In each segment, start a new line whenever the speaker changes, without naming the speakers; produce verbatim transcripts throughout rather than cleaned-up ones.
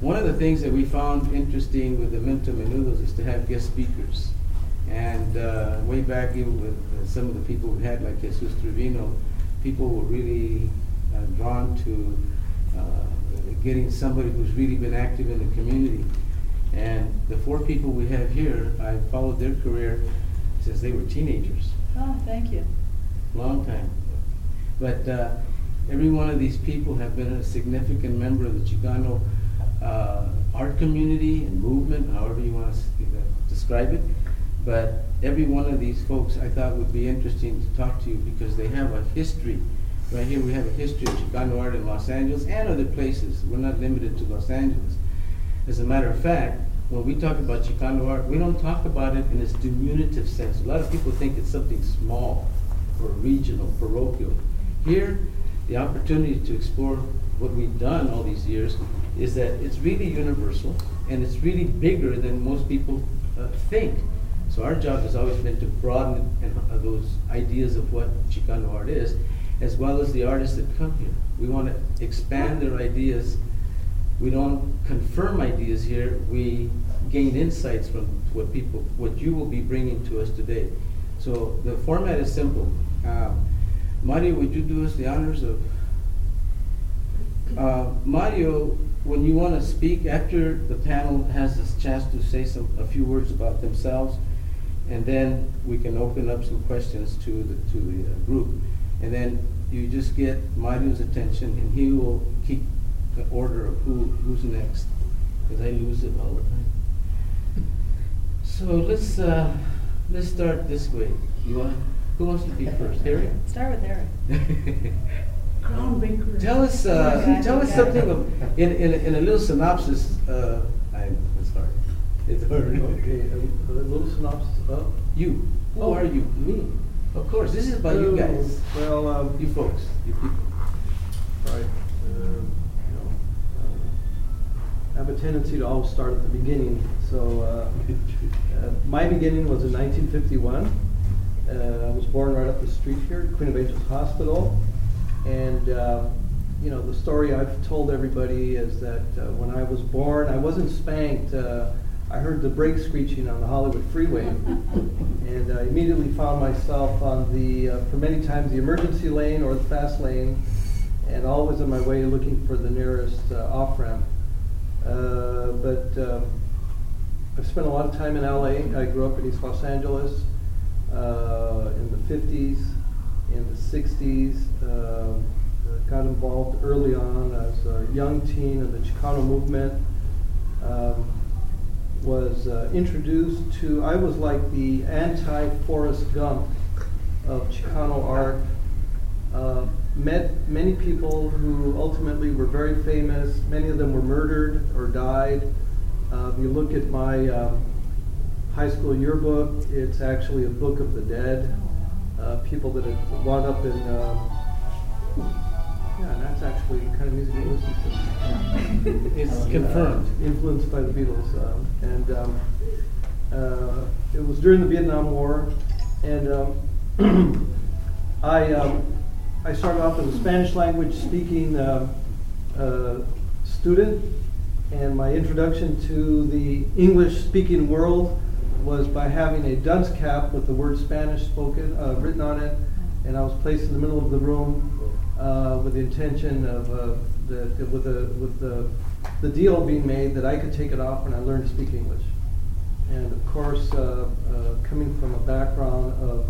one of the things that we found interesting with the Minto Menudos is to have guest speakers. And uh, way back even with uh, some of the people we had, like Jesus Trevino, people were really uh, drawn to uh, getting somebody who's really been active in the community. And the four people we have here, I followed their career since they were teenagers.
Oh, thank you.
Long time. But uh, every one of these people have been a significant member of the Chicano uh, art community and movement, however you want to describe it. But every one of these folks I thought would be interesting to talk to you because they have a history. Right here we have a history of Chicano art in Los Angeles and other places. We're not limited to Los Angeles. As a matter of fact, when we talk about Chicano art, we don't talk about it in its diminutive sense. A lot of people think it's something small or regional, parochial. Here, the opportunity to explore what we've done all these years is that it's really universal and it's really bigger than most people uh, think. So our job has always been to broaden and, uh, those ideas of what Chicano art is, as well as the artists that come here. We want to expand their ideas. We don't confirm ideas here. We gain insights from what people, what you will be bringing to us today. So the format is simple. Uh, Mario, would you do us the honors of? Uh, Mario, when you want to speak, after the panel has this chance to say some a few words about themselves, and then we can open up some questions to the to the uh, group, and then you just get Mario's attention, and he will keep the order of who who's next, because I lose it all the time. So let's uh, let's start this way. You want who wants to be first? Harry?
Start with Harry.
Crown Baker.
Tell us uh,
Oh,
tell us
God.
something of in, in in a little synopsis. Uh, I know it's hard. It's hard.
Okay, a, a little synopsis of
You. Who
Oh,
are you?
me.
Of course, this is about you guys.
Well, um,
You folks. You people.
right. Uh, you know, uh, I have a tendency to always start at the beginning. So uh, uh, my beginning was in nineteen fifty-one. Uh, I was born right up the street here at Queen of Angels Hospital. And, uh, you know, the story I've told everybody is that uh, when I was born, I wasn't spanked. Uh, I heard the brakes screeching on the Hollywood freeway. And I immediately found myself on the, uh, for many times, the emergency lane or the fast lane, and always on my way looking for the nearest uh, off-ramp. Uh, but um, I've spent a lot of time in L A. I grew up in East Los Angeles uh, in the fifties. In the sixties, uh, got involved early on as a young teen in the Chicano movement. Um, was uh, introduced to, I was like the anti-Forrest Gump of Chicano art. Uh, met many people who ultimately were very famous. Many of them were murdered or died. Uh, if you look at my uh, high school yearbook, it's actually a book of the dead. Uh, people that have wound up in, um, yeah, that's actually the kind of music I listen to.
It's
Uh,
confirmed.
uh, influenced by the Beatles. Um, and um, uh, it was during the Vietnam War. And um, I, um, I started off as a Spanish language speaking uh, uh, student. And my introduction to the English speaking world was by having a dunce cap with the word Spanish spoken, uh, written on it, and I was placed in the middle of the room uh, with the intention of uh, the, with the with the the deal being made that I could take it off when I learned to speak English. And of course, uh, uh, coming from a background of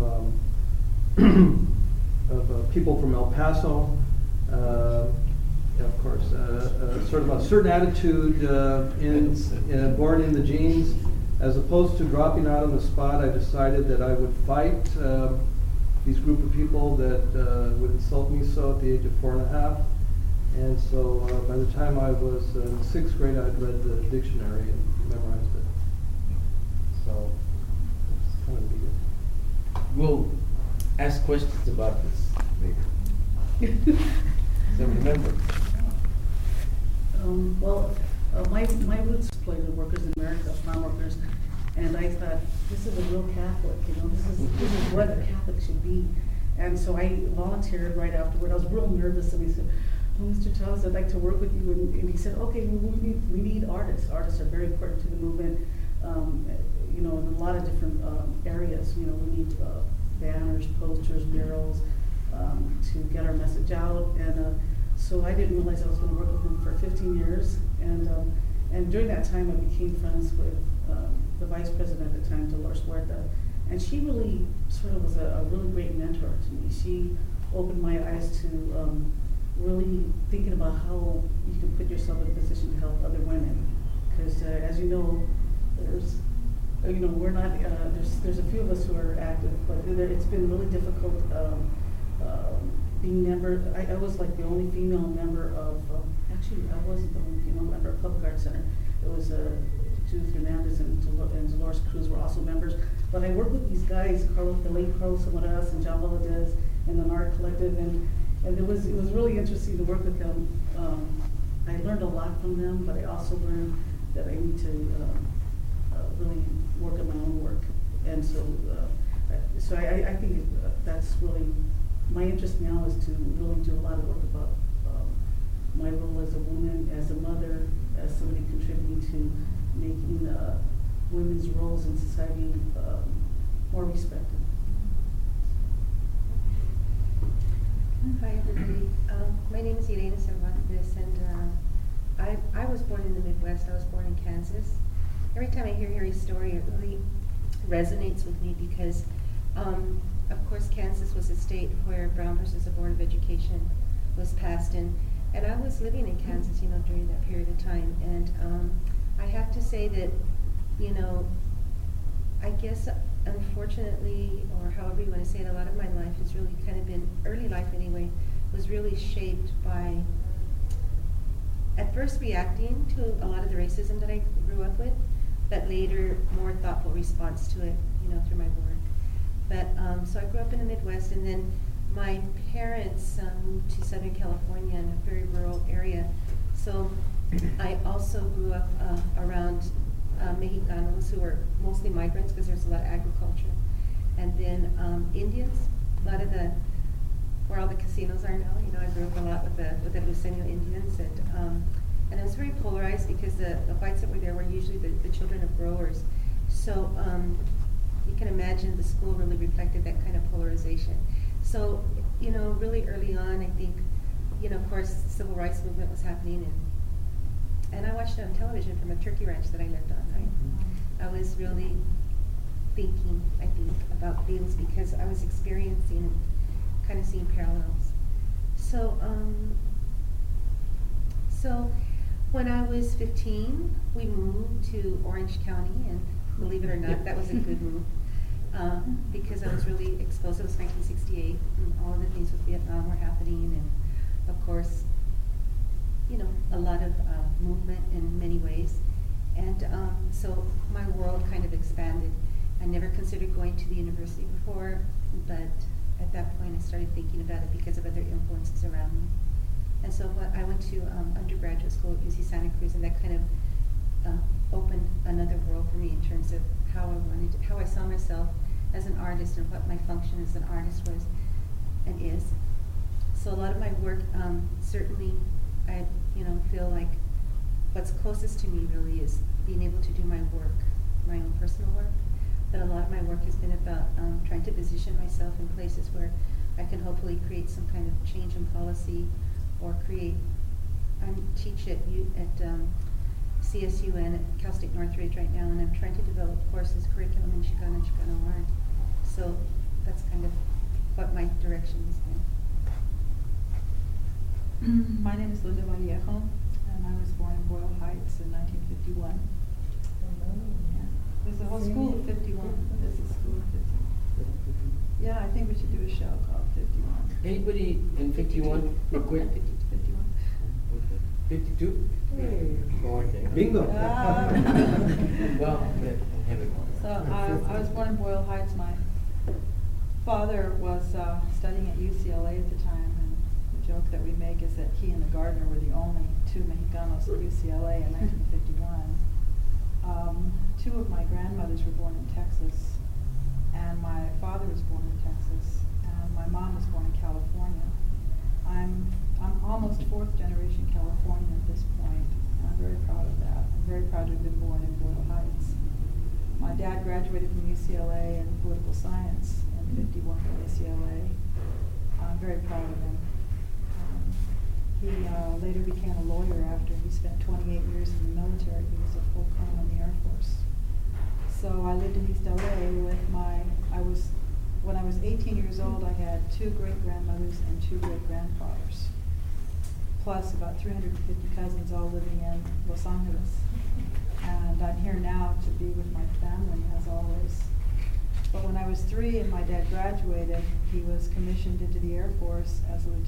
um, of uh, people from El Paso, uh, yeah, of course, uh, uh, sort of a certain attitude uh, in uh, born in the genes. As opposed to dropping out on the spot, I decided that I would fight uh, these group of people that uh, would insult me so at the age of four and a half. And so uh, by the time I was uh, in sixth grade, I'd read the dictionary and memorized it. So it's kind of neat.
We'll ask questions about this later. So remember.
Um, well, uh, my my roots played with Workers in America, farm workers, and I thought this is a real Catholic, you know, this is this is what a Catholic should be, and so I volunteered right afterward. I was real nervous, and he said, well, Mister Charles, I'd like to work with you, and, and he said, okay, well, we need, we need artists. Artists are very important to the movement, um, you know, in a lot of different, um, areas. You know, we need, uh, banners, posters, murals, um, to get our message out, and, uh, so I didn't realize I was gonna work with him for fifteen years, and, um, and during that time, I became friends with, um, the vice president at the time, Dolores Huerta, and she really sort of was a, a really great mentor to me. She opened my eyes to, um, really thinking about how you can put yourself in a position to help other women. Because uh, as you know, there's, uh, you know, we're not, uh, there's, there's a few of us who are active, but there, it's been really difficult um, um being member. I, I was like the only female member of, um, actually I wasn't the only female member of Public Arts Center. It was uh, Judith Hernandez and, Dolo and Dolores Cruz were also members. But I worked with these guys, Carlos, the late Carlos Samaras and John Valadez and the Art Collective, and And it was, it was really interesting to work with them. Um, I learned a lot from them, but I also learned that I need to um, uh, really work on my own work. And so, uh, so I, I think that's really, my interest now is to really do a lot of work about um, my role as a woman, as a mother, as somebody contributing to making uh, women's roles in society um, more respected.
Hi, everybody. Um, my name is Irene Cervantes, and uh, I, I was born in the Midwest. I was born in Kansas. Every time I hear Harry's story, it really resonates with me because, um, of course, Kansas was a state where Brown versus the Board of Education was passed, and, and I was living in Kansas, you know, during that period of time. And um, I have to say that, you know, I guess, unfortunately, or however you want to say it, a lot of my life has really kind of been, early life anyway, was really shaped by, at first reacting to a lot of the racism that I grew up with, but later more thoughtful response to it, you know, through my work. But, um, so I grew up in the Midwest, and then my parents um, moved to Southern California in a very rural area. So I also grew up uh, around Uh, Mexicanos who were mostly migrants because there's a lot of agriculture, and then um, Indians, a lot of the, where all the casinos are now. You know, I grew up a lot with the with the Luiseño Indians, and um, and it was very polarized because the, the whites that were there were usually the, the children of growers. So um, you can imagine the school really reflected that kind of polarization. So, you know, really early on, I think, you know, of course, the civil rights movement was happening, and And I watched it on television from a turkey ranch that I lived on, right? I was really thinking, I think, about things because I was experiencing and kind of seeing parallels. So, um, so when I was fifteen, we moved to Orange County, and believe it or not, that was a good move. Um, because I was really exposed. It was nineteen sixty-eight, and all of the things with Vietnam were happening, and of course, you know, a lot of uh, movement in many ways. And um, so my world kind of expanded. I never considered going to the university before, but at that point I started thinking about it because of other influences around me. And so what, I went to um, undergraduate school at U C Santa Cruz, and that kind of uh, opened another world for me in terms of how I wanted, to, how I saw myself as an artist and what my function as an artist was and is. So a lot of my work, um, certainly, I, you know, feel like what's closest to me really is being able to do my work, my own personal work. But a lot of my work has been about um, trying to position myself in places where I can hopefully create some kind of change in policy, or create. I teach at U, at um, C S U N at Cal State Northridge right now, and I'm trying to develop courses, curriculum in Chicano and Chicano art. So that's kind of what my direction has been.
My name is Linda Vallejo, and I was born in Boyle Heights in nineteen fifty-one. Yeah. There's a whole school of fifty-one. There's a school of fifty-one. Yeah, I think we should do a show called fifty-one.
Anybody in fifty-one, real quick?
fifty-one.
fifty-two?
Bingo.
Ah.
Well, have it.
So um, I was born in Boyle Heights. My father was uh, studying at U C L A at the time, and the joke that we make is that he and the gardener were the only two Mexicanos at U C L A in nineteen fifty-one. Um, two of my grandmothers were born in Texas, and my father was born in Texas, and my mom was born in California. I'm I'm almost fourth generation Californian at this point, and I'm very proud of that. I'm very proud to have been born in Boyle Heights. My dad graduated from U C L A in political science in fifty-one from U C L A. I'm very proud of him. Um, he uh, later became a lawyer after he spent twenty-eight years in the military. He was a full colonel in the Air Force. So I lived in East L A with my, I was, when I was eighteen years old, I had two great-grandmothers and two great-grandfathers, plus about three hundred fifty cousins all living in Los Angeles. And I'm here now to be with my family, as always. But when I was three and my dad graduated, he was commissioned into the Air Force as a lieutenant.